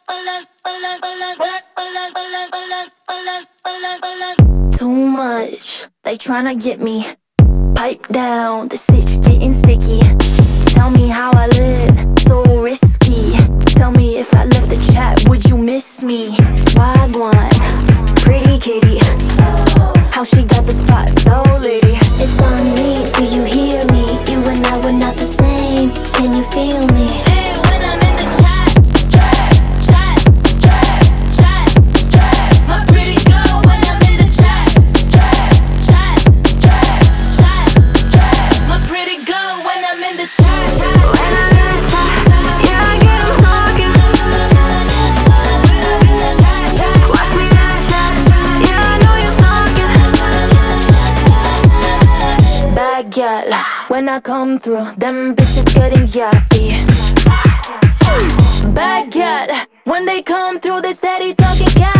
Too much, they tryna get me. Pipe down, the sitch getting sticky. Tell me how I live, so risky. Tell me if I left the chat, would you miss me? Wagwan, pretty kitty. How she got the spot so litty. It's on me, do you hear me? You and I were not the same, can you feel me? Hey, when I'm in the chat, my pretty girl. When I'm in the chat, my pretty girl. When I'm in the chat, yeah, I get 'em talking. Watch me yeah, I know you're talking. Bad gal, when I come through, them bitches getting yappy. Bad gal, when they come through, they steady talking cat.